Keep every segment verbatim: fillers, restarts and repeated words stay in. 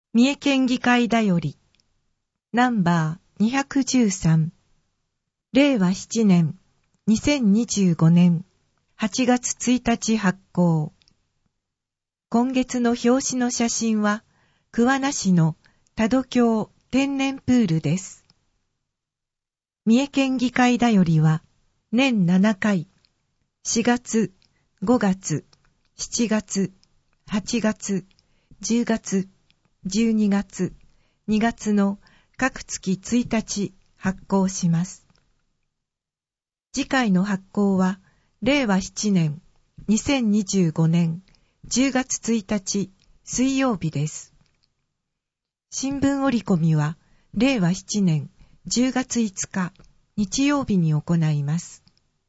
三重県議会だよりナンバーにひゃくじゅうさんれいわしちねんにせんにじゅうごねんはちがつついたち発行。今月の表紙の写真は桑名市の多度峡天然プールです。三重県議会だよりは年ななかい、しがつ、ごがつ、しちがつ、はちがつ、じゅうがつ、じゅうにがつ、にがつの各月ついたち発行します。次回の発行はれいわしちねんにせんにじゅうごねんじゅうがつついたち水曜日です。新聞折り込みはれいわしちねんじゅうがついつか日曜日に行います。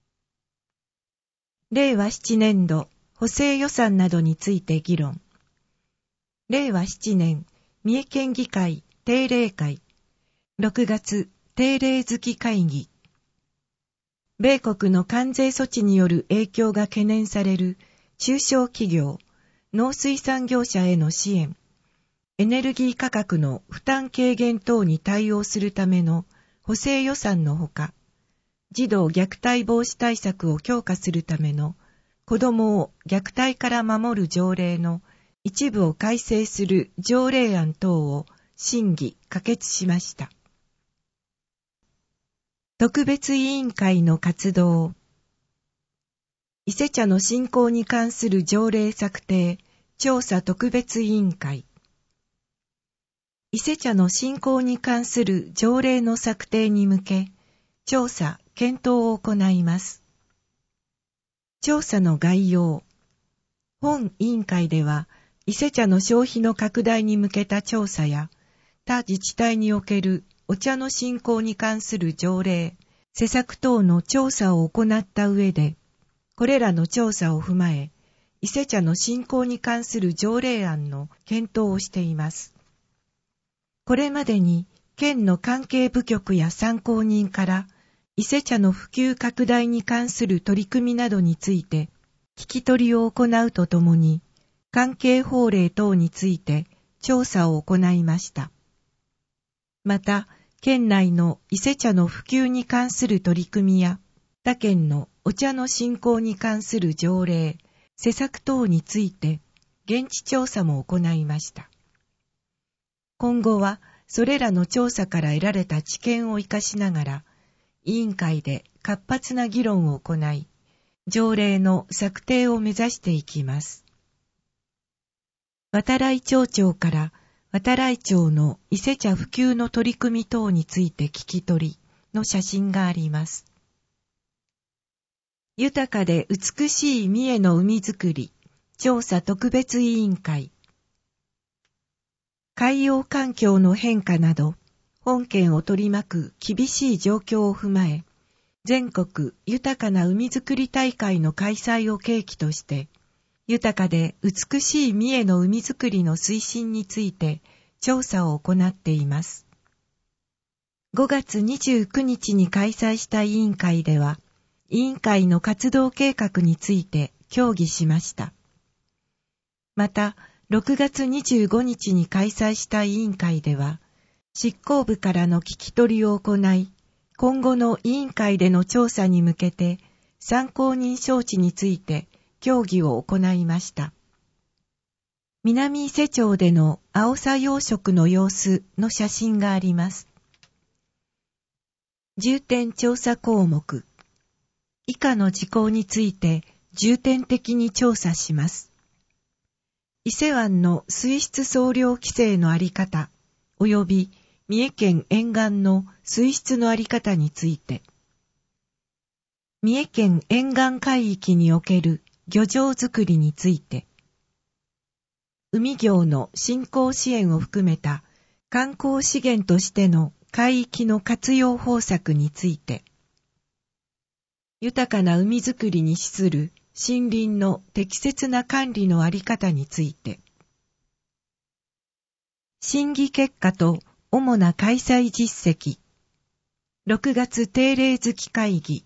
れいわしちねんど補正予算などについて議論。れいわしちねん三重県議会定例会ろくがつ定例月会議。米国の関税措置による影響が懸念される中小企業、農水産業者への支援、エネルギー価格の負担軽減等に対応するための補正予算のほか、児童虐待防止対策を強化するための子どもを虐待から守る条例の一部を改正する条例案等を審議・可決しました。特別委員会の活動。伊勢茶の振興に関する条例策定調査特別委員会。伊勢茶の振興に関する条例の策定に向け、調査・検討を行います。調査の概要。本委員会では、伊勢茶の消費の拡大に向けた調査や、他自治体におけるお茶の振興に関する条例、施策等の調査を行った上で、これらの調査を踏まえ、伊勢茶の振興に関する条例案の検討をしています。これまでに、県の関係部局や参考人から、伊勢茶の普及拡大に関する取り組みなどについて、聞き取りを行うとともに、関係法令等について調査を行いました。また、県内の伊勢茶の普及に関する取り組みや、他県のお茶の振興に関する条例、施策等について、現地調査も行いました。今後は、それらの調査から得られた知見を生かしながら、委員会で活発な議論を行い、条例の策定を目指していきます。渡来町長から渡来町の伊勢茶普及の取り組み等について聞き取りの写真があります。豊かで美しい三重の海づくり調査特別委員会。海洋環境の変化など、本県を取り巻く厳しい状況を踏まえ、全国豊かな海づくり大会の開催を契機として、豊かで美しい三重の海づくりの推進について調査を行っています。ごがつにじゅうくにちに開催した委員会では、委員会の活動計画について協議しました。また、ろくがつにじゅうごにちに開催した委員会では、執行部からの聞き取りを行い、今後の委員会での調査に向けて、参考人招致について協議を行いました。南伊勢町でのアオサ養殖の様子の写真があります。重点調査項目。以下の事項について重点的に調査します。伊勢湾の水質総量規制のあり方、及び三重県沿岸の水質のあり方について、三重県沿岸海域における漁場づくりについて、海業の振興支援を含めた観光資源としての海域の活用方策について、豊かな海づくりに資する森林の適切な管理のあり方について、審議結果と主な開催実績、ろくがつ定例月会議、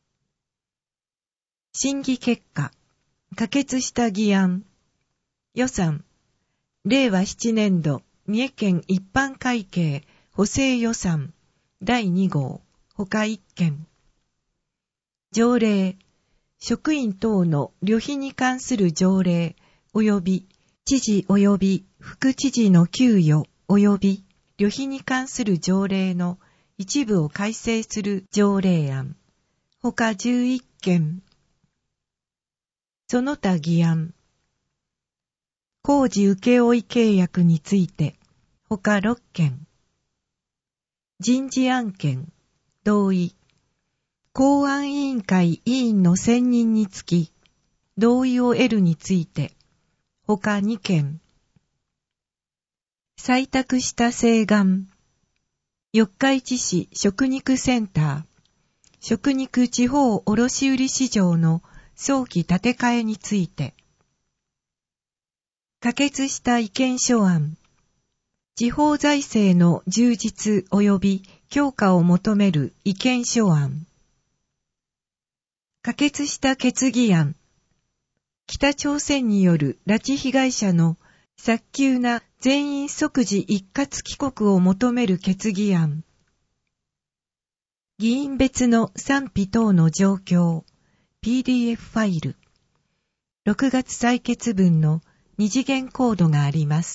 審議結果、可決した議案、予算、れいわしちねんど三重県一般会計補正予算だいに号他一件。条例、職員等の旅費に関する条例及び知事及び副知事の給与及び旅費に関する条例の一部を改正する条例案他じゅういっ件。その他議案、工事請負契約について他ろっ件。人事案件、同意。公安委員会委員の選任につき、同意を得るについて、他に件。採択した請願、四日市市食肉センター、食肉地方卸売市場の早期建て替えについて、可決した意見書案、地方財政の充実及び強化を求める意見書案、可決した決議案、北朝鮮による拉致被害者の早急な全員即時一括帰国を求める決議案、議員別の賛否等の状況、ピーディーエフ ファイル、ろくがつ採決分の二次元コードがあります。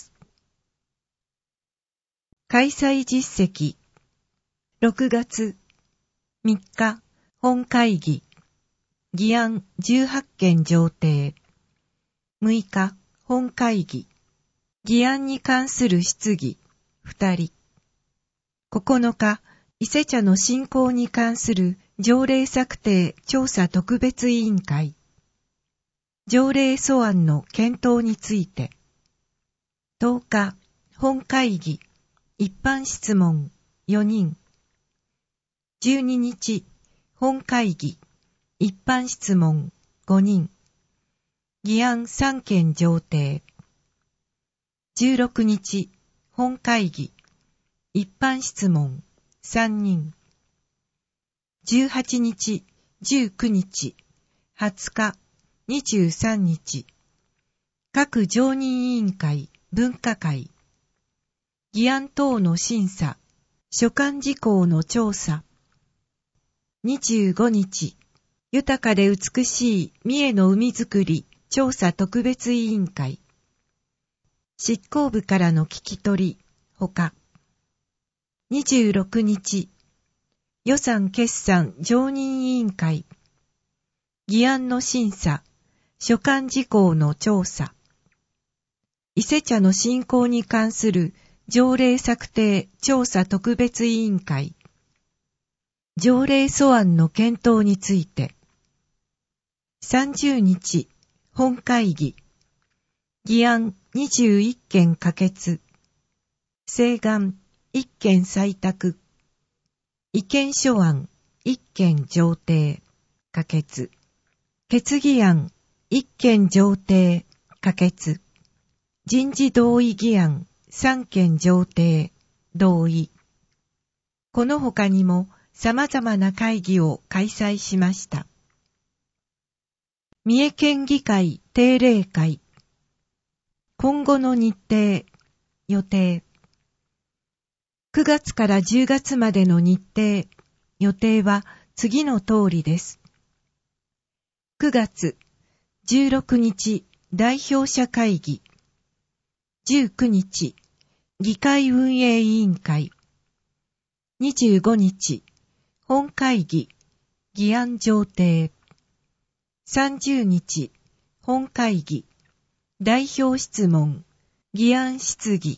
開催実績、ろくがつみっか本会議、議案じゅうはち件上呈、むいか本会議、議案に関する質疑ふたり、ここのか伊勢茶の振興に関する条例策定調査特別委員会、条例素案の検討について、とおか本会議、一般質問よにん、じゅうににち本会議、一般質問ごにん、議案さん件上呈、じゅうろくにち本会議、一般質問さんにん、じゅうはちにち、じゅうくにち、はつか、にじゅうさんにち、各常任委員会、分科会、議案等の審査、所管事項の調査、にじゅうごにち、豊かで美しい三重の海づくり調査特別委員会、執行部からの聞き取り、ほか、にじゅうろくにち、予算決算常任委員会、議案の審査、所管事項の調査、伊勢茶の振興に関する条例策定調査特別委員会、条例素案の検討について、さんじゅうにち、本会議、議案にじゅういっ件可決、請願いっ件採択、意見書案いっ件上呈、可決、決議案いっ件上呈、可決、人事同意議案さん件上呈、同意。この他にも様々な会議を開催しました。三重県議会定例会、今後の日程、予定。くがつからじゅうがつまでの日程、予定は次の通りです。くがつじゅうろくにち代表者会議、じゅうくにち議会運営委員会、にじゅうごにち本会議議案上呈、さんじゅうにち本会議代表質問議案質疑、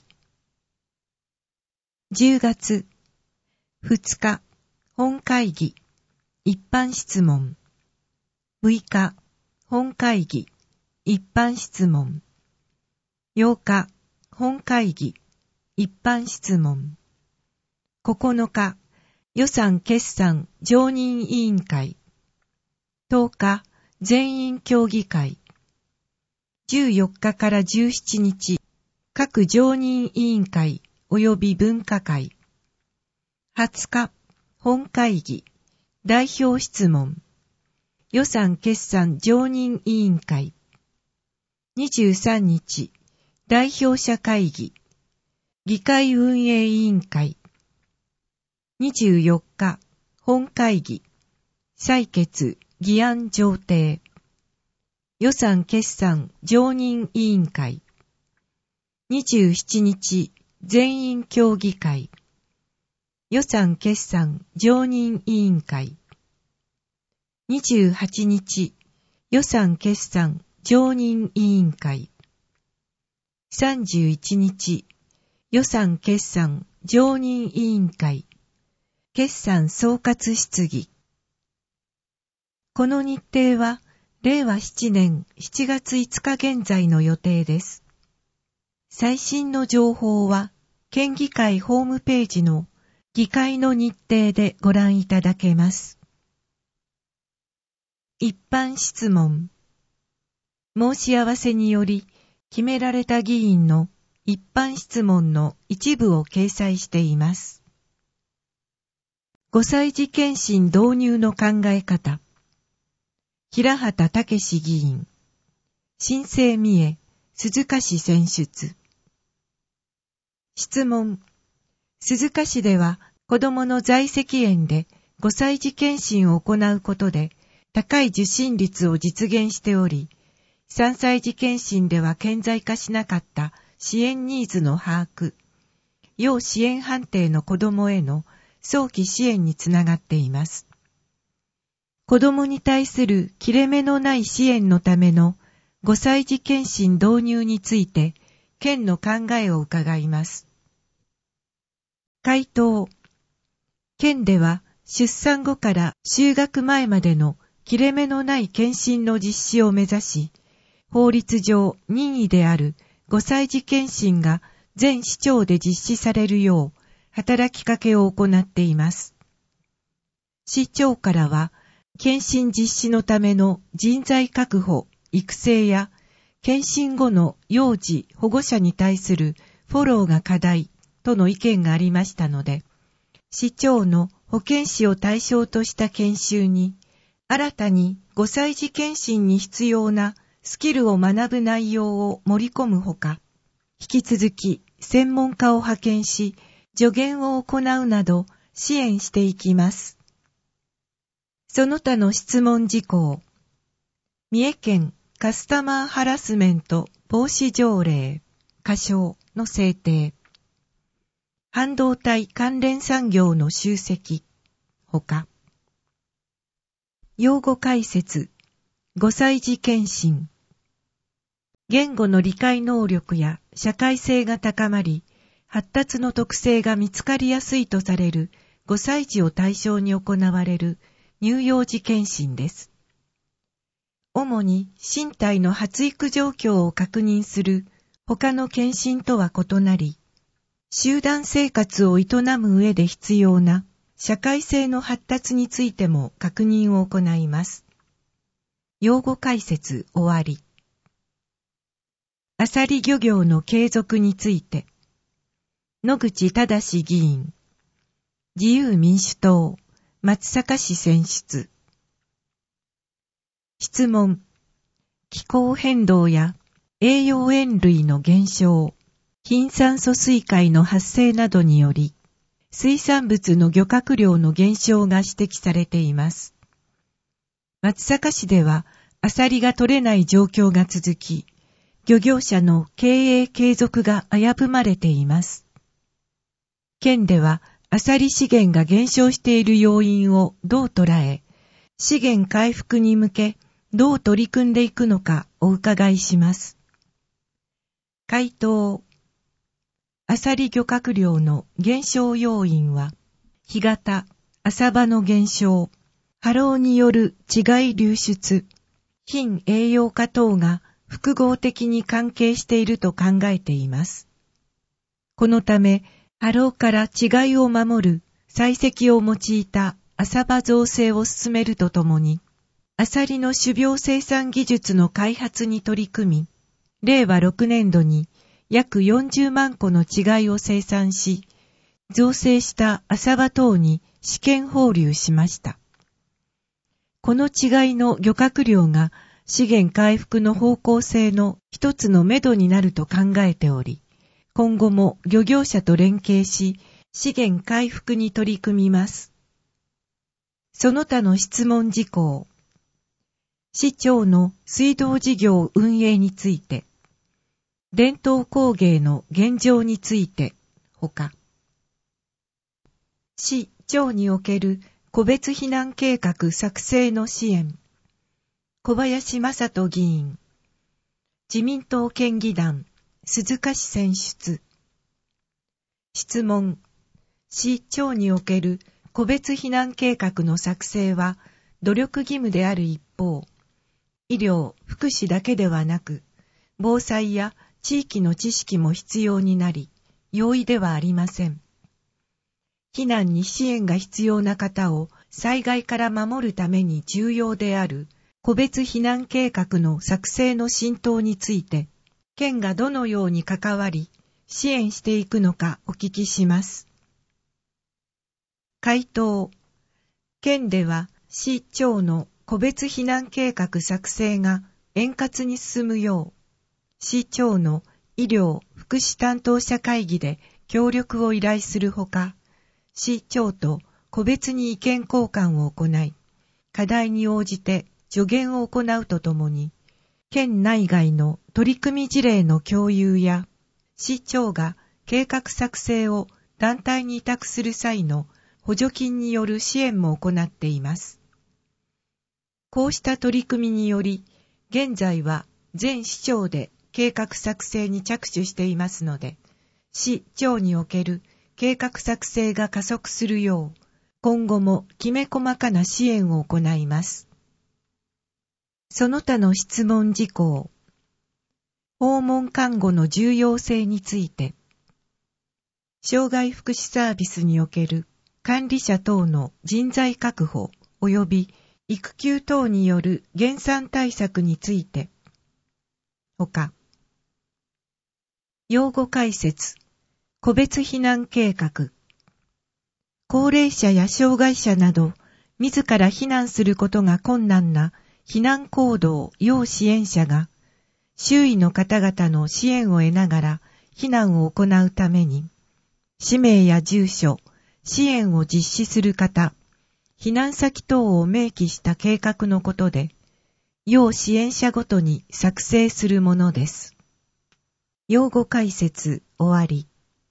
じゅうがつふつか本会議一般質問、むいか本会議一般質問、ようか本会議一般質問、ここのか予算決算常任委員会、とおか全員協議会、じゅうよっかからじゅうしちにち各常任委員会及び分科会、はつか本会議代表質問、予算決算常任委員会、にじゅうさんにち代表者会議、 議会運営委員会。にじゅうよっか、本会議。採決、議案上呈。予算決算常任委員会。にじゅうしちにち、全員協議会。予算決算常任委員会。にじゅうはちにち、予算決算常任委員会。さんじゅういちにち、予算決算常任委員会。決算総括質疑。この日程は、れいわななねんしちがついつか現在の予定です。最新の情報は、県議会ホームページの議会の日程でご覧いただけます。一般質問。申し合わせにより、決められた議員の一般質問の一部を掲載しています。ごさい児検診導入の考え方。平畑武史議員。新生三重、鈴鹿市選出。質問。鈴鹿市では子どもの在籍園でごさい児検診を行うことで高い受診率を実現しており、さんさい児検診では顕在化しなかった支援ニーズの把握、要支援判定の子どもへの早期支援につながっています。子どもに対する切れ目のない支援のためのごさい児検診導入について、県の考えを伺います。回答。県では出産後から就学前までの切れ目のない検診の実施を目指し、法律上任意であるごさい児検診が全市町で実施されるよう働きかけを行っています。市長からは、検診実施のための人材確保、育成や、検診後の幼児、保護者に対するフォローが課題との意見がありましたので、市長の保健師を対象とした研修に、新たにごさい児検診に必要なスキルを学ぶ内容を盛り込むほか、引き続き専門家を派遣し、助言を行うなど支援していきます。その他の質問事項。三重県カスタマーハラスメント防止条例、仮称の制定。半導体関連産業の集積、ほか。用語解説、ごさい児検診。言語の理解能力や社会性が高まり、発達の特性が見つかりやすいとされるごさい児を対象に行われる乳幼児検診です。主に身体の発育状況を確認する他の検診とは異なり、集団生活を営む上で必要な社会性の発達についても確認を行います。用語解説終わり。アサリ漁業の継続について。野口忠議員。自由民主党、松阪市選出。質問。気候変動や栄養塩類の減少、貧酸素水害の発生などにより、水産物の漁獲量の減少が指摘されています。松阪市では、アサリが取れない状況が続き、漁業者の経営継続が危ぶまれています。県では、アサリ資源が減少している要因をどう捉え、資源回復に向けどう取り組んでいくのかお伺いします。回答。アサリ漁獲量の減少要因は、干潟、浅場の減少、波浪による稚貝流出、貧栄養化等が複合的に関係していると考えています。このため、波浪から稚貝を守る採石を用いた浅場造成を進めるとともに、アサリの種苗生産技術の開発に取り組み、れいわろくねんどに約よんじゅうまんこの稚貝を生産し、造成した浅場等に試験放流しました。この稚貝の漁獲量が資源回復の方向性の一つの目処になると考えており、 今後も漁業者と連携し、資源回復に取り組みます。その他の質問事項。市町の水道事業運営について、伝統工芸の現状について、ほか。市町における個別避難計画作成の支援。小林正人議員。自民党県議団、鈴鹿市選出。質問。市町における個別避難計画の作成は努力義務である一方、医療・福祉だけではなく、防災や地域の知識も必要になり、容易ではありません。避難に支援が必要な方を災害から守るために重要である個別避難計画の作成の浸透について、県がどのように関わり、支援していくのかお聞きします。回答。県では市町の個別避難計画作成が円滑に進むよう、市町の医療・福祉担当者会議で協力を依頼するほか、市町と個別に意見交換を行い、課題に応じて助言を行うとともに、県内外の取り組み事例の共有や、市町が計画作成を団体に委託する際の補助金による支援も行っています。こうした取り組みにより、現在は全市町で計画作成に着手していますので、市町における計画作成が加速するよう、今後もきめ細かな支援を行います。その他の質問事項。訪問看護の重要性について、障害福祉サービスにおける管理者等の人材確保及び育休等による減産対策について、ほか、用語解説、個別避難計画、高齢者や障害者など、自ら避難することが困難な避難行動要支援者が、周囲の方々の支援を得ながら避難を行うために、氏名や住所、支援を実施する方、避難先等を明記した計画のことで、要支援者ごとに作成するものです。用語解説終わり。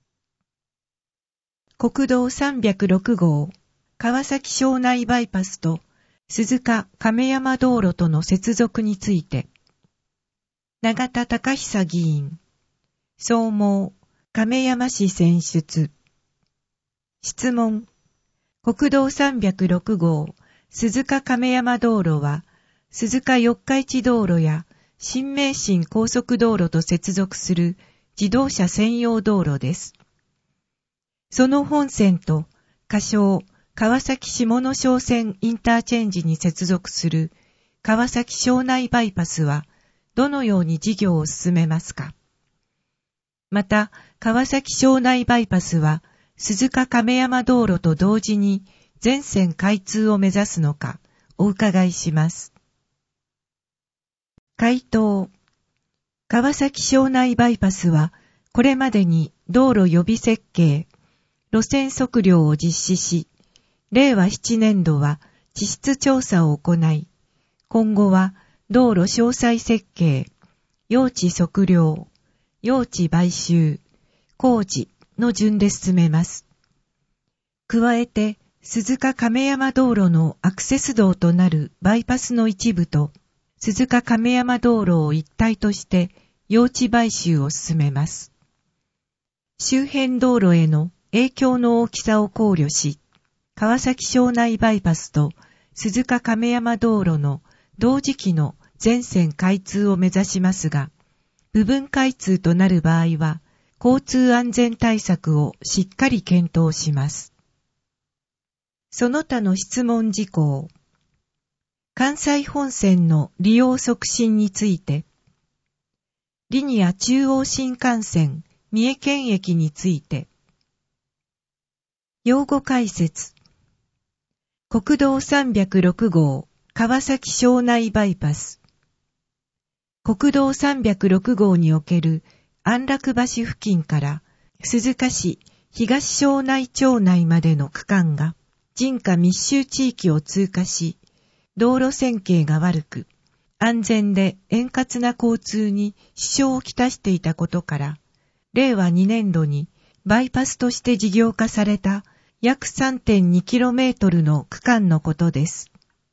国道さんびゃくろく号、川崎庄内バイパスと鈴鹿亀山道路との接続について、永田隆久議員、総務、亀山市選出。質問。国道さんびゃくろく号、鈴鹿亀山道路は、鈴鹿四日市道路や新名神高速道路と接続する自動車専用道路です。その本線と、仮称、川崎下野商線インターチェンジに接続する川崎庄内バイパスは、どのように事業を進めますか？また、川崎庄内バイパスは、鈴鹿亀山道路と同時に全線開通を目指すのか、お伺いします。回答。川崎庄内バイパスは、これまでに道路予備設計、路線測量を実施し、れいわななねんどは地質調査を行い、今後は道路詳細設計、用地測量、用地買収、工事の順で進めます。加えて、鈴鹿亀山道路のアクセス道となるバイパスの一部と、鈴鹿亀山道路を一体として用地買収を進めます。周辺道路への影響の大きさを考慮し、川崎庄内バイパスと鈴鹿亀山道路の同時期の全線開通を目指しますが、部分開通となる場合は、交通安全対策をしっかり検討します。その他の質問事項。関西本線の利用促進について、リニア中央新幹線三重県駅について、用語解説。国道さんびゃくろく号川崎庄内バイパス。国道さんびゃくろく号における安楽橋付近から鈴鹿市東庄内町内までの区間が人家密集地域を通過し、道路線形が悪く、安全で円滑な交通に支障をきたしていたことから、れいわにねんどにバイパスとして事業化された約 さんてんにキロメートル の区間のことです。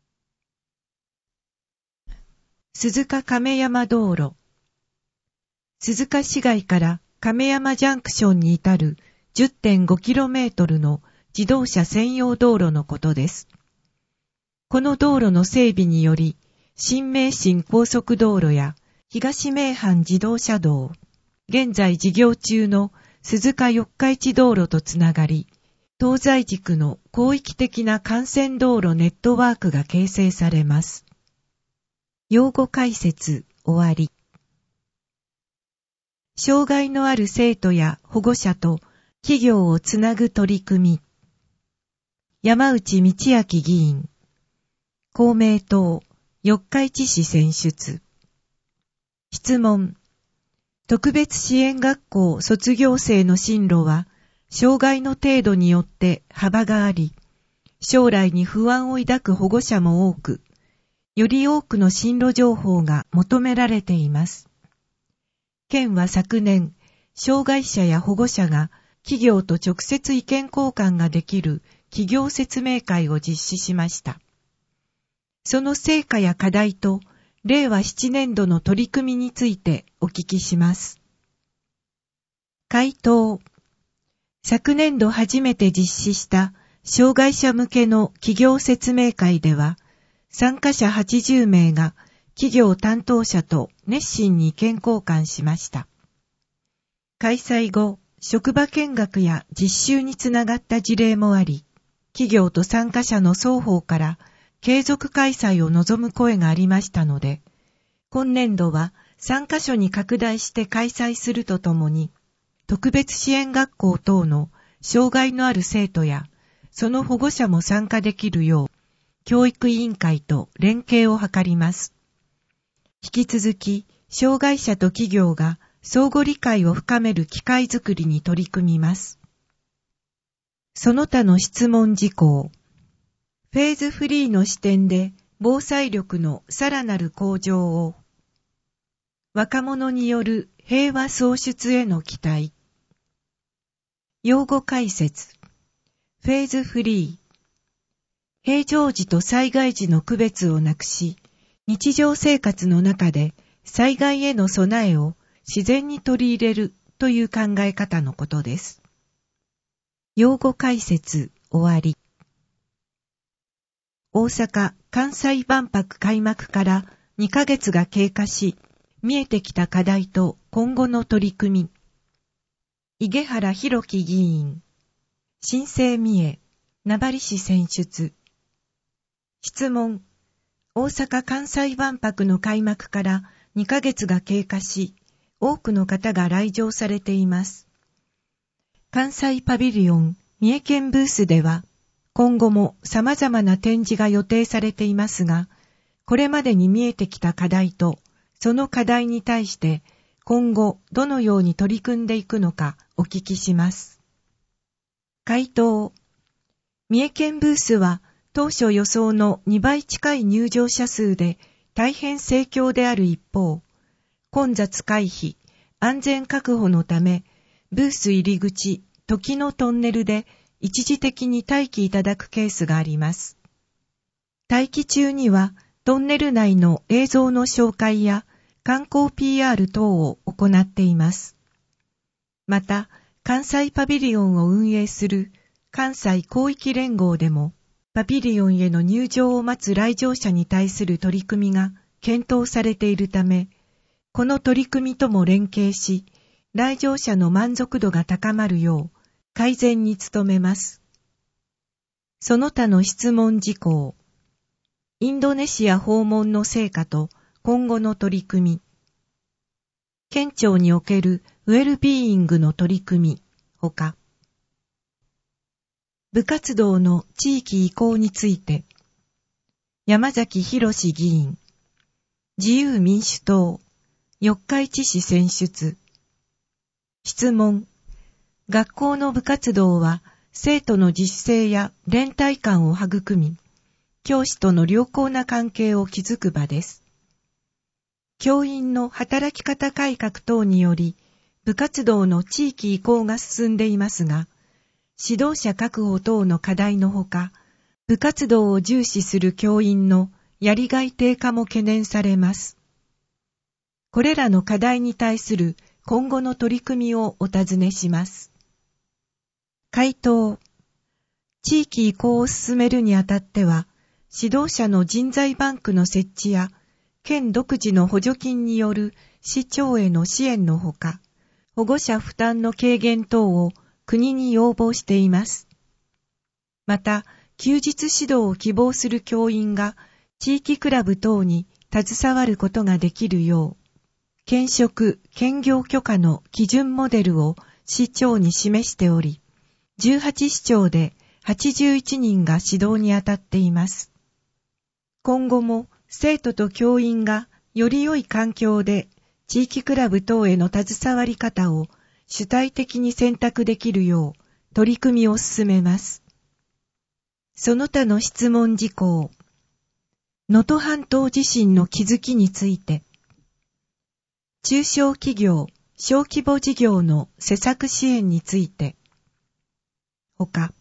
鈴鹿亀山道路。鈴鹿市街から亀山ジャンクションに至る じゅってんごキロメートル の自動車専用道路のことです。この道路の整備により、新名神高速道路や東名阪自動車道、現在事業中の鈴鹿四日市道路とつながり、東西軸の広域的な幹線道路ネットワークが形成されます。用語解説終わり。障害のある生徒や保護者と企業をつなぐ取り組み。山内道明議員。公明党、四日市市選出。質問。特別支援学校卒業生の進路は、障害の程度によって幅があり、将来に不安を抱く保護者も多く、より多くの進路情報が求められています。県は昨年、障害者や保護者が企業と直接意見交換ができる企業説明会を実施しました。その成果や課題と、れいわななねんどの取り組みについてお聞きします。回答。昨年度初めて実施した障害者向けの企業説明会では、参加者はちじゅうめいが企業担当者と熱心に意見交換しました。開催後、職場見学や実習につながった事例もあり、企業と参加者の双方から継続開催を望む声がありましたので、今年度はさんかしょに拡大して開催するとともに、特別支援学校等の障害のある生徒や、その保護者も参加できるよう、教育委員会と連携を図ります。引き続き、障害者と企業が相互理解を深める機会づくりに取り組みます。その他の質問事項。フェーズフリーの視点で防災力のさらなる向上を。若者による平和創出への期待。用語解説。フェーズフリー。平常時と災害時の区別をなくし、日常生活の中で災害への備えを自然に取り入れるという考え方のことです。用語解説終わり。大阪・関西万博開幕からにかげつが経過し、見えてきた課題と今後の取り組み。井毛原弘樹議員。新生三重、名張市選出。質問。大阪・関西万博の開幕からにかげつが経過し、多くの方が来場されています。関西パビリオン、三重県ブースでは、今後も様々な展示が予定されていますが、これまでに見えてきた課題と、その課題に対して今後どのように取り組んでいくのかお聞きします。回答。三重県ブースは当初予想のにばい近い入場者数で大変盛況である一方、混雑回避、安全確保のため、ブース入り口、時のトンネルで一時的に待機いただくケースがあります。待機中にはトンネル内の映像の紹介や観光 ピーアール 等を行っています。また、関西パビリオンを運営する関西広域連合でも、パビリオンへの入場を待つ来場者に対する取り組みが検討されているため、この取り組みとも連携し、来場者の満足度が高まるよう改善に努めます。その他の質問事項。インドネシア訪問の成果と今後の取り組み。県庁におけるウェルビーイングの取り組み、ほか。部活動の地域移行について。山崎博議員。自由民主党。四日市市選出。 質問。学校の部活動は生徒の自主性や連帯感を育み、教師との良好な関係を築く場です。教員の働き方改革等により、部活動の地域移行が進んでいますが、指導者確保等の課題のほか、部活動を重視する教員のやりがい低下も懸念されます。これらの課題に対する今後の取り組みをお尋ねします。回答。地域移行を進めるにあたっては、指導者の人材バンクの設置や、県独自の補助金による市長への支援のほか、保護者負担の軽減等を国に要望しています。また、休日指導を希望する教員が地域クラブ等に携わることができるよう、兼職・兼業許可の基準モデルを市長に示しており、じゅうはち市町ではちじゅういちにんが指導に当たっています。今後も生徒と教員がより良い環境で地域クラブ等への携わり方を主体的に選択できるよう取り組みを進めます。その他の質問事項。能登半島地震の気づきについて。中小企業、小規模事業の施策支援について。ほか。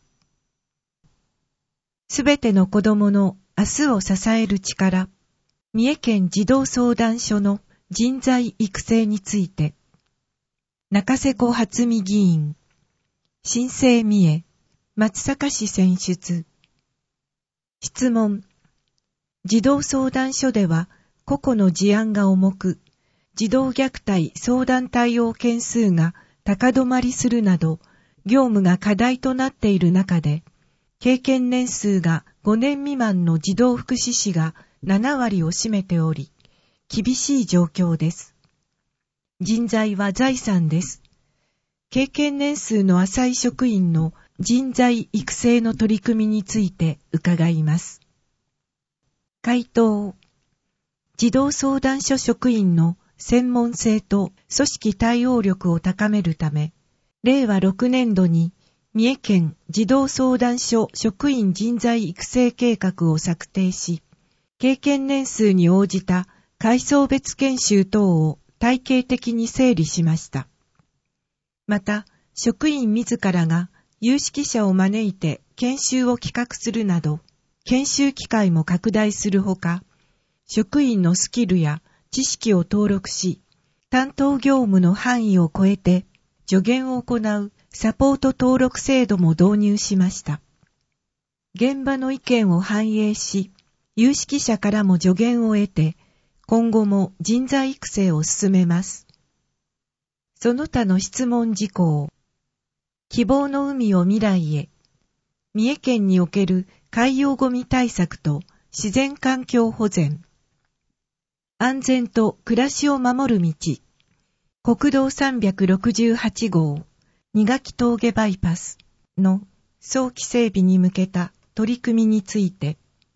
すべての子どもの明日を支える力。三重県児童相談所の人材育成について。中瀬子初美議員。新生三重、松阪市選出。質問。児童相談所では個々の事案が重く、児童虐待相談対応件数が高止まりするなど、業務が課題となっている中で、経験年数がごねん未満の児童福祉士がななわりを占めており、厳しい状況です。人材は財産です。経験年数の浅い職員の人材育成の取り組みについて伺います。回答。児童相談所職員の専門性と組織対応力を高めるため、れいわろくねんどに三重県児童相談所職員人材育成計画を策定し、経験年数に応じた階層別研修等を体系的に整理しました。また、職員自らが有識者を招いて研修を企画するなど、研修機会も拡大するほか、職員のスキルや知識を登録し、担当業務の範囲を超えて助言を行うサポート登録制度も導入しました。現場の意見を反映し、有識者からも助言を得て、今後も人材育成を進めます。その他の質問事項。希望の海を未来へ。三重県における海洋ゴミ対策と自然環境保全。安全と暮らしを守る道。国道さんびゃくろくじゅうはちごう、二垣峠バイパスの早期整備に向けた取り組みについて。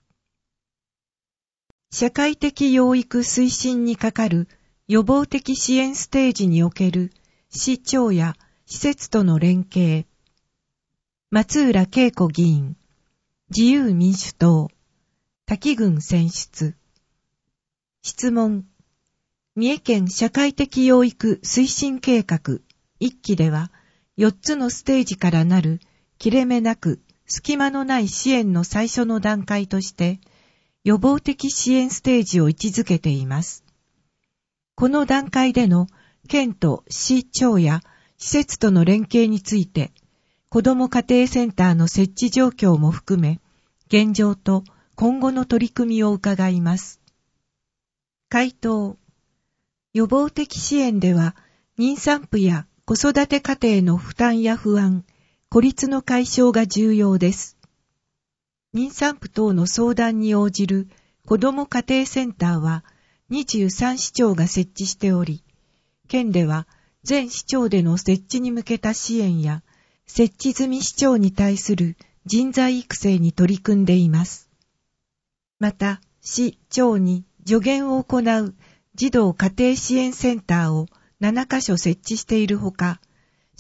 社会的養育推進にかかる予防的支援ステージにおける市町や施設との連携。松浦恵子議員、自由民主党、滝郡選出。質問。三重県社会的養育推進計画いっきではよっつのステージからなる切れ目なく隙間のない支援の最初の段階として予防的支援ステージを位置づけています。この段階での県と市町や施設との連携について子ども家庭センターの設置状況も含め現状と今後の取り組みを伺います。回答。予防的支援では、妊産婦や子育て家庭の負担や不安、孤立の解消が重要です。妊産婦等の相談に応じる子ども家庭センターはにじゅうさん市町が設置しており、県では全市町での設置に向けた支援や、設置済み市町に対する人材育成に取り組んでいます。また、市町に助言を行う児童家庭支援センターをななかしょ設置しているほか、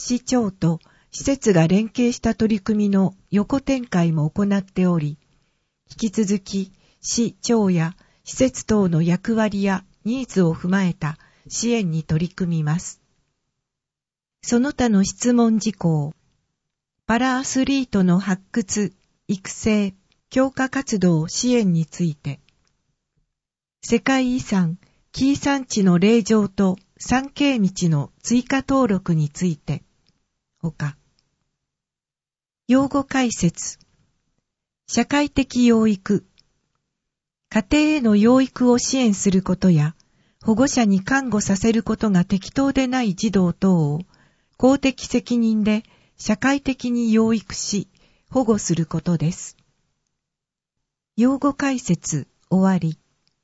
市町と施設が連携した取り組みの横展開も行っており、引き続き市町や施設等の役割やニーズを踏まえた支援に取り組みます。その他の質問事項、パラアスリートの発掘、育成、強化活動支援について、世界遺産、紀伊山地の霊場と参詣道の追加登録について、ほか、用語解説、社会的養育、家庭への養育を支援することや、保護者に監護させることが適当でない児童等を公的責任で社会的に養育し、保護することです。用語解説終わり。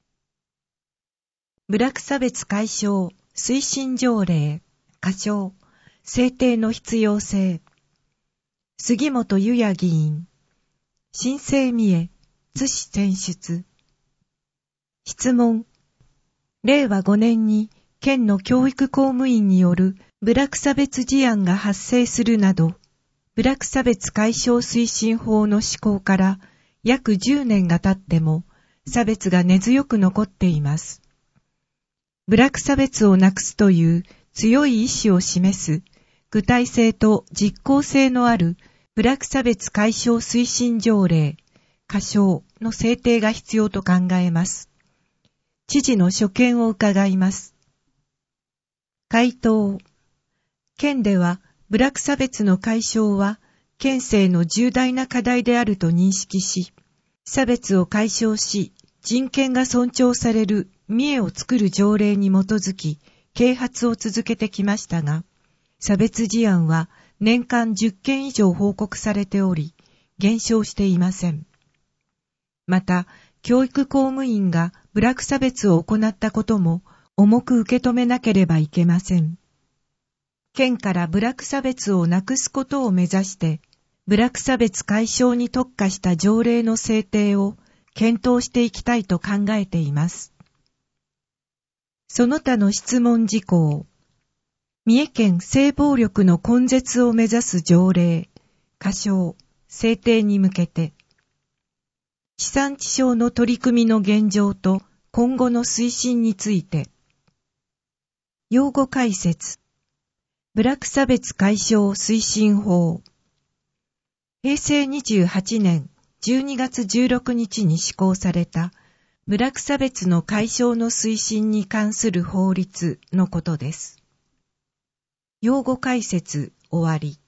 部落差別解消推進条例、箇条、制定の必要性。杉本裕也議員。新生三重、津市選出。質問。れいわごねんに県の教育公務員による部落差別事案が発生するなど、部落差別解消推進法の施行から約じゅうねんが経っても差別が根強く残っています。部落差別をなくすという強い意志を示す具体性と実効性のある部落差別解消推進条例、箇条の制定が必要と考えます。知事の所見を伺います。回答。県では部落差別の解消は県政の重大な課題であると認識し、差別を解消し人権が尊重される三重を作る条例に基づき啓発を続けてきましたが、差別事案は年間じゅっけん以上報告されており、減少していません。また、教育公務員が部落差別を行ったことも重く受け止めなければいけません。県から部落差別をなくすことを目指して、部落差別解消に特化した条例の制定を検討していきたいと考えています。その他の質問事項。三重県性暴力の根絶を目指す条例、箇条、制定に向けて、地産地消の取り組みの現状と今後の推進について、用語解説、部落差別解消推進法、へいせいにじゅうはちねんじゅうにがつじゅうろくにちに施行された部落差別の解消の推進に関する法律のことです。用語解説終わり。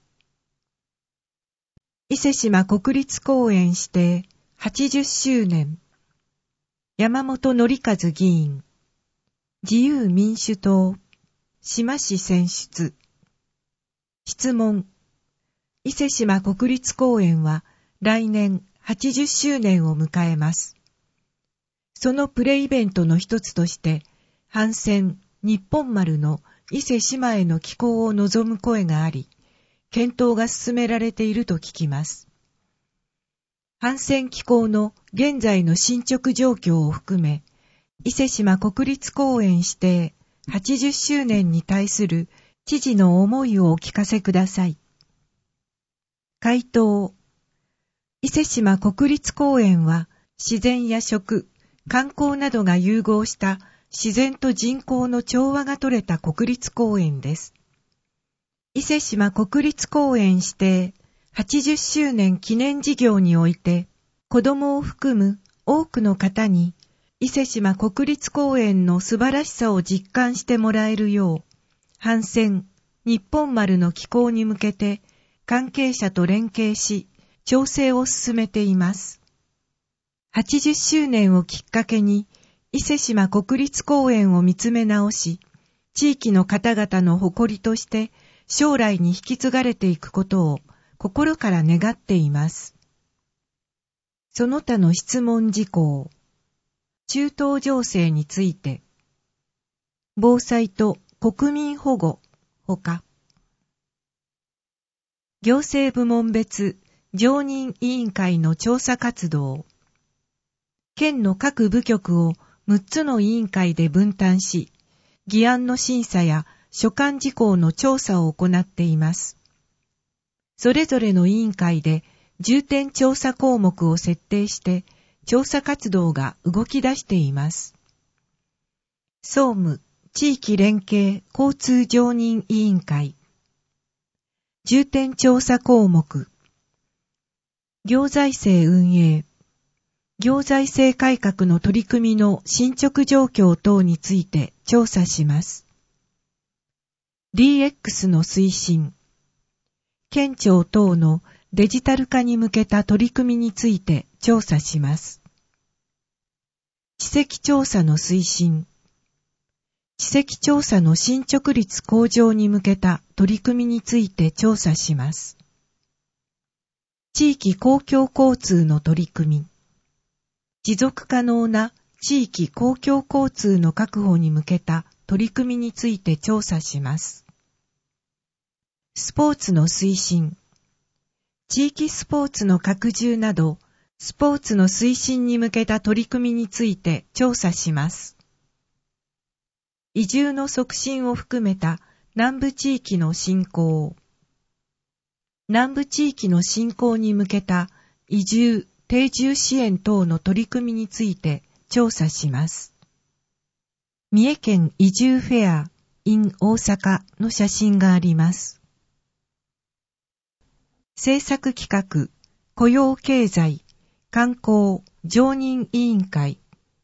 伊勢志摩国立公園指定はちじゅっしゅうねん。山本則和議員。自由民主党。志摩市選出。質問。伊勢志摩国立公園は来年はちじゅっしゅうねんを迎えます。そのプレイベントの一つとして、帆船日本丸の伊勢志摩への寄港を望む声があり、検討が進められていると聞きます。帆船寄港の現在の進捗状況を含め、伊勢志摩国立公園指定はちじゅっしゅうねんに対する知事の思いをお聞かせください。回答。伊勢志摩国立公園は自然や食、観光などが融合した自然と人口の調和が取れた国立公園です。伊勢志摩国立公園指定はちじゅっしゅうねん記念事業において、子どもを含む多くの方に伊勢志摩国立公園の素晴らしさを実感してもらえるよう、帆船日本丸の寄港に向けて関係者と連携し、調整を進めています。はちじゅっしゅうねんをきっかけに、伊勢志摩国立公園を見つめ直し、地域の方々の誇りとして将来に引き継がれていくことを心から願っています。その他の質問事項。中東情勢について。防災と国民保護、ほか。行政部門別常任委員会の調査活動。県の各部局をむっつの委員会で分担し、議案の審査や所管事項の調査を行っています。それぞれの委員会で重点調査項目を設定して、調査活動が動き出しています。総務、地域連携交通常任委員会。重点調査項目。行財政運営。行財政改革の取り組みの進捗状況等について調査します。ディーエックス の推進。県庁等のデジタル化に向けた取り組みについて調査します。地籍調査の推進。地籍調査の進捗率向上に向けた取り組みについて調査します。地域公共交通の取り組み。持続可能な地域公共交通の確保に向けた取り組みについて調査します。スポーツの推進。地域スポーツの拡充など、スポーツの推進に向けた取り組みについて調査します。移住の促進を含めた南部地域の振興。南部地域の振興に向けた移住、定住支援等の取り組みについて調査します。三重県移住フェア in 大阪の写真があります。政策企画、雇用経済、観光、常任委員会。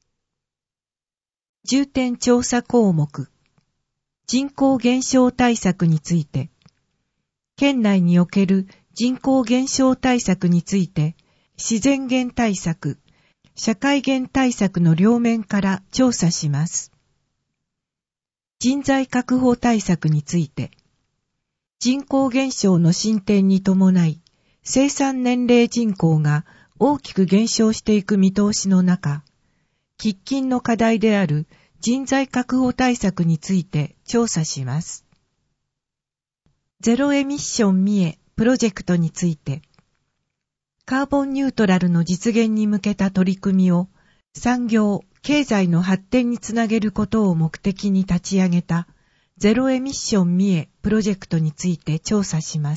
重点調査項目。人口減少対策について。県内における人口減少対策について、自然減対策、社会減対策の両面から調査します。人材確保対策について。人口減少の進展に伴い、生産年齢人口が大きく減少していく見通しの中、喫緊の課題である人材確保対策について調査します。ゼロエミッション三重プロジェクトについて、カーボンニュートラルの実現に向けた取り組みを産業、経済の発展につなげることを目的に立ち上げたゼロエミッション三重プロジェクトについて調査します。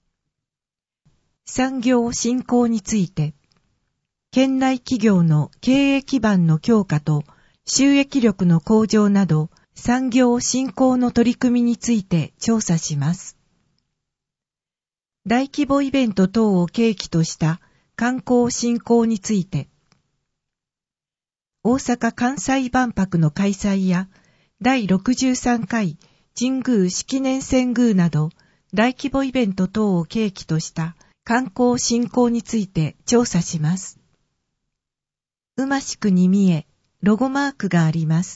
産業振興について、県内企業の経営基盤の強化と収益力の向上など産業振興の取り組みについて調査します。大規模イベント等を契機とした観光振興について、大阪・関西万博の開催やだいろくじゅうさんかい神宮式年遷宮など大規模イベント等を契機とした観光振興について調査します。馬宿に三重、ロゴマークがあります。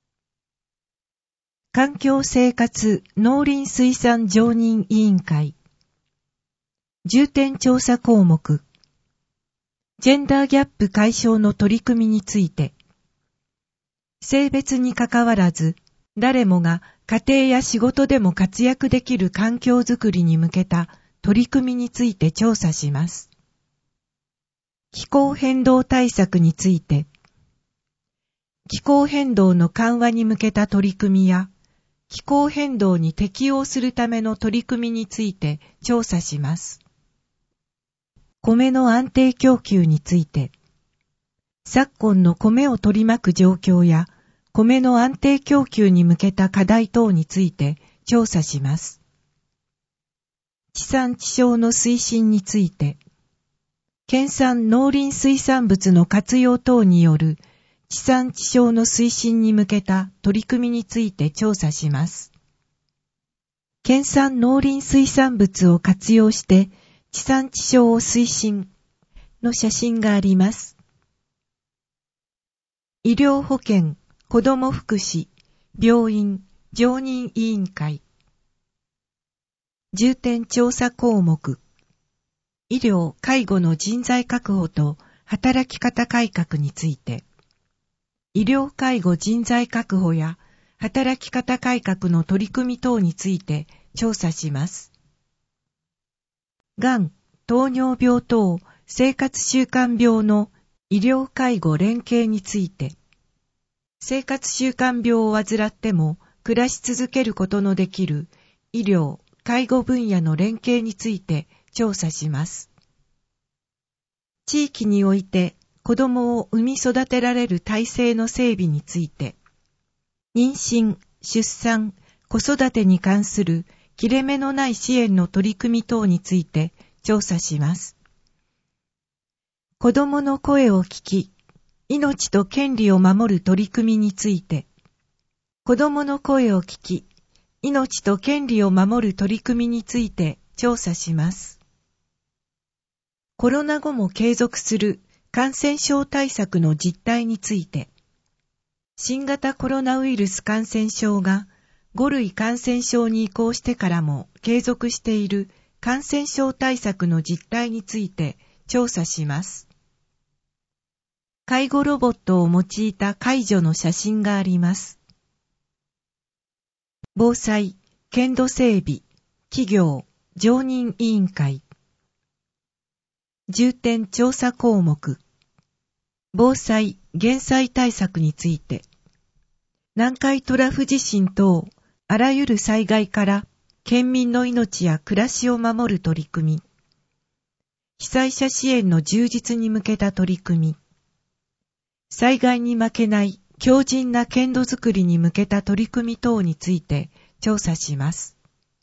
環境生活農林水産常任委員会。重点調査項目。ジェンダーギャップ解消の取り組みについて。性別にかかわらず、誰もが家庭や仕事でも活躍できる環境づくりに向けた取り組みについて調査します。気候変動対策について、気候変動の緩和に向けた取り組みや、気候変動に適応するための取り組みについて調査します。米の安定供給について、昨今の米を取り巻く状況や、米の安定供給に向けた課題等について調査します。地産地消の推進について、県産農林水産物の活用等による地産地消の推進に向けた取り組みについて調査します。県産農林水産物を活用して地産地消を推進の写真があります。医療保険、子ども福祉、病院、常任委員会。重点調査項目。医療・介護の人材確保と働き方改革について、医療・介護人材確保や働き方改革の取り組み等について調査します。がん、糖尿病等生活習慣病の医療・介護連携について、生活習慣病を患っても暮らし続けることのできる医療・介護分野の連携について調査します。地域において子供を産み育てられる体制の整備について、妊娠、出産、子育てに関する切れ目のない支援の取り組み等について調査します。子供の声を聞き、命と権利を守る取り組みについて、子供の声を聞き、命と権利を守る取り組みについて調査します。コロナ後も継続する感染症対策の実態について、新型コロナウイルス感染症がご類感染症に移行してからも継続している感染症対策の実態について調査します。介護ロボットを用いた介助の写真があります。防災、県土整備、企業、常任委員会。重点調査項目。防災・減災対策について。南海トラフ地震等、あらゆる災害から県民の命や暮らしを守る取り組み。被災者支援の充実に向けた取り組み。災害に負けない強靭な県土づくりに向けた取り組み等について調査します。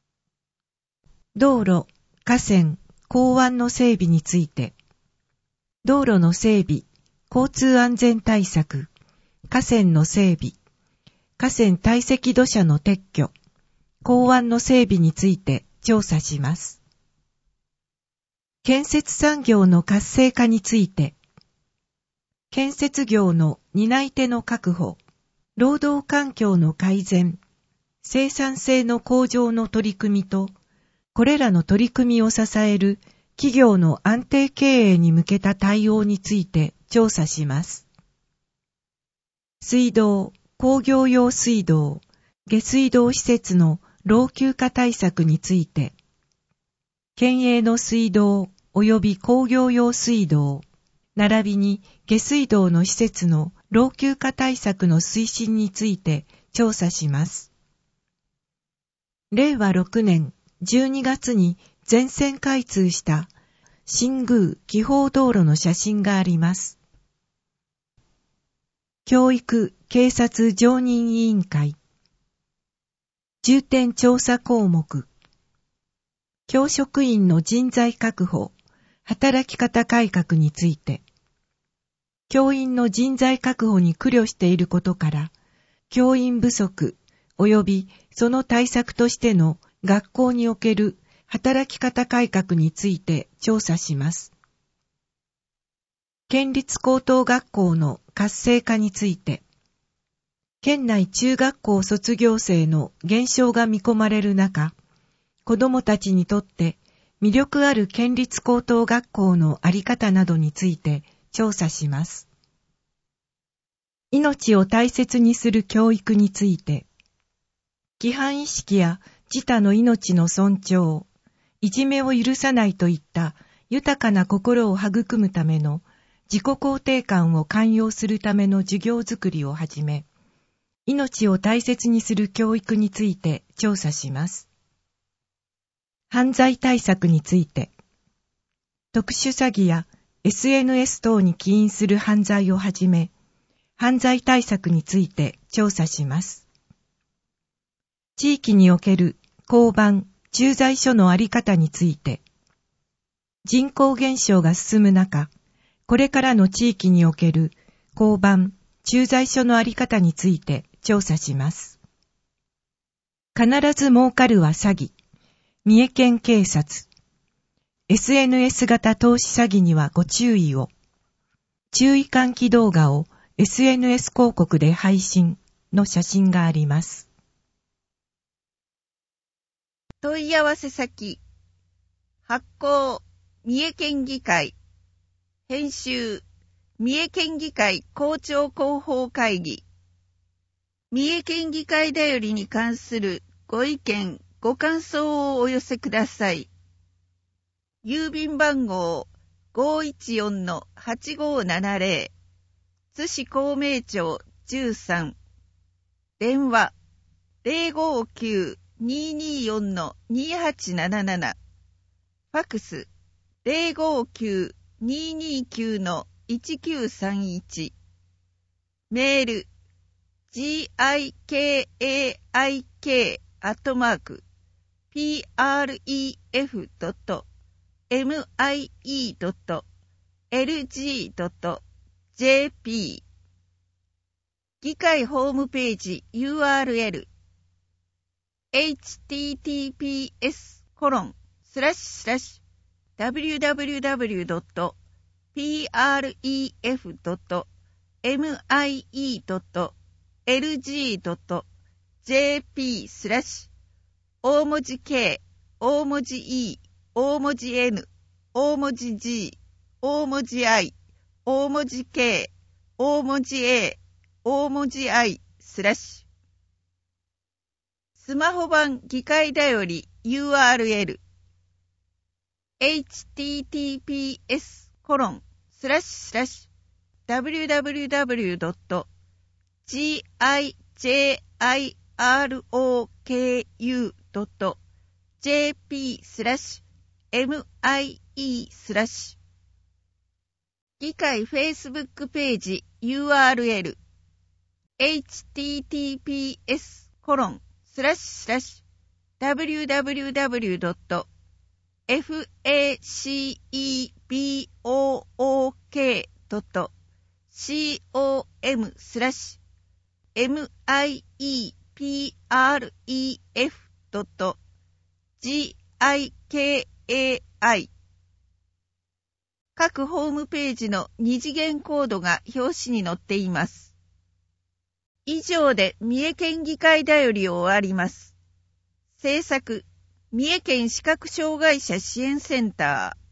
道路、河川、港湾の整備について、道路の整備、交通安全対策、河川の整備、河川堆積土砂の撤去、港湾の整備について調査します。建設産業の活性化について、建設業の担い手の確保、労働環境の改善、生産性の向上の取り組みと、これらの取り組みを支える企業の安定経営に向けた対応について調査します。水道、工業用水道、下水道施設の老朽化対策について、県営の水道及び工業用水道、並びに下水道の施設の老朽化対策の推進について調査します。れいわろくねんじゅうにがつに全線開通した新宮紀宝道路の写真があります。教育・警察常任委員会。重点調査項目。教職員の人材確保、働き方改革について。教員の人材確保に苦慮していることから、教員不足及びその対策としての学校における働き方改革について調査します。県立高等学校の活性化について、県内中学校卒業生の減少が見込まれる中、子どもたちにとって魅力ある県立高等学校の在り方などについて調査します。命を大切にする教育について、規範意識や自他の命の尊重、いじめを許さないといった豊かな心を育むための自己肯定感を寛容するための授業づくりをはじめ、命を大切にする教育について調査します。犯罪対策について、特殊詐欺や エスエヌエス 等に起因する犯罪をはじめ、犯罪対策について調査します。地域における交番・駐在所のあり方について、人口減少が進む中、これからの地域における交番・駐在所のあり方について調査します。必ず儲かるは詐欺、三重県警察。エスエヌエス 型投資詐欺にはご注意を。注意喚起動画を エスエヌエス 広告で配信の写真があります。 問い合わせ先、発行、三重県議会、編集、三重県議会校長広報会議。三重県議会だよりに関するご意見、ご感想をお寄せください。郵便番号 ごーいちよんのはちごーななぜろ 津市孔明町じゅうさん。電話ゼロごきゅう にーにーよん にーはちなななな、ファックスゼロごきゅう にーにーきゅう いちきゅうさんいち、メール ジーアイケーエーアイケー アットマーク ピーアールイーエフ ドット エムアイイー ドット エルジー ドット ジェーピー 議会ホームページ ユーアールエル エイチティーティーピーエス コロン スラッシュスラッシュ ダブリューダブリューダブリュー ドット ピーアールイーエフ ドット エムアイイー ドット エルジー ドット ジェーピー スラッシュ大文字 K、大文字 E、大文字 N、大文字 G、大文字 I、大文字 K、大文字 A、大文字 I、スラッシュ。スマホ版議会だより ユーアールエル、エイチティーティーピーエス コロン、スラッシュスラッシュ、ダブリューダブリューダブリュー ドット ジーアイジェーアイアールオーケーユー ドット ジェーピー スラッシュ エムアイイー スラッシュ。議会フェイスブックページ ユーアールエル、エイチティーティーピーエス コロン、スラッシュスラッシュ、ダブリューダブリューダブリュー ドット エフエーシーイービーオーオーケー ドット コム スラッシュ エムアイイーピーアールイーエフ ドット ジーアイケーエーアイ。各ホームページの二次元コードが表紙に載っています。以上で三重県議会だよりを終わります。制作、三重県視覚障害者支援センター。